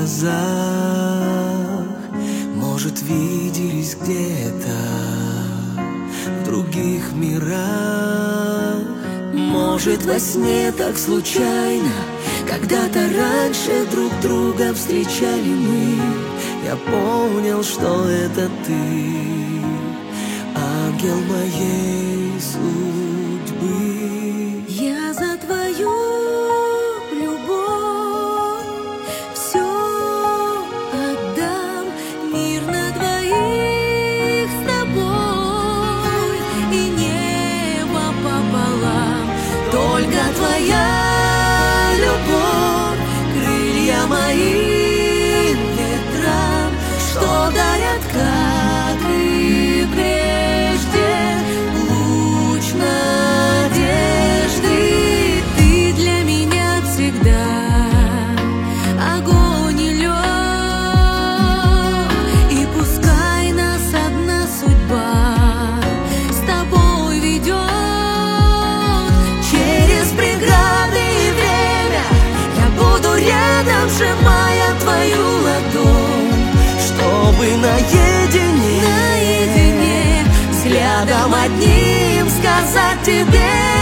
глазах, может, виделись где-то в других мирах. Может, во сне так случайно когда-то раньше друг друга встречали мы. Я понял, что это ты, ангел моей судьбы. Я за твою любовь все отдам, мир на двоих с тобой и небо пополам. Только твоя любовь, крылья моим ветрам, что дарят, как и прежде, луч надежды. Ты для меня всегда огонь и лед, и пускай нас одна судьба с тобой ведет через преграды и время. Я буду рядом, сжимая твою ладонь, Чтобы наедине взглядом одним сказать тебе: